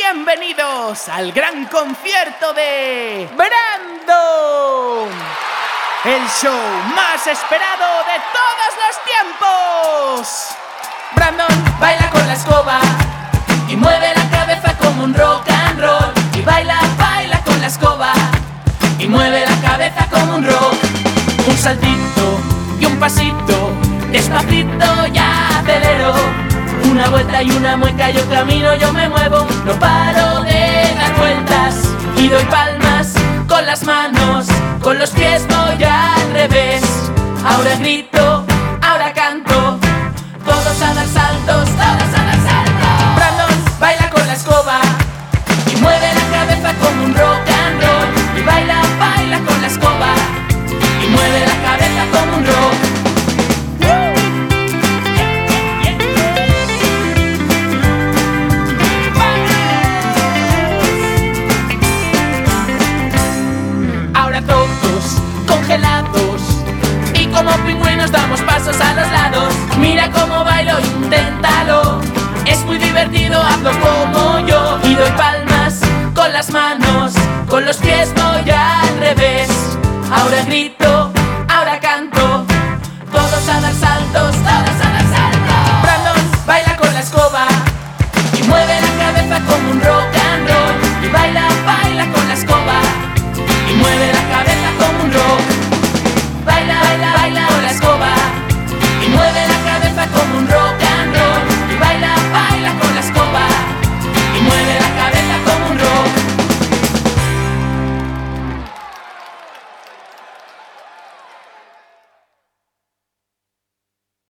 Bienvenidos al gran concierto de Brandon, el show más esperado de todos los tiempos. Brandon baila con la escoba y mueve la cabeza como un rock and roll. Y baila, baila con la escoba y mueve la cabeza como un rock. Un saltito y un pasito, despacito ya acelero. Una vuelta y una mueca, yo camino, yo me muevo. No paro de dar vueltas y doy palmas con las manos, con los pies voy al revés. Ahora grito, ahora canto, todos a dar saltos.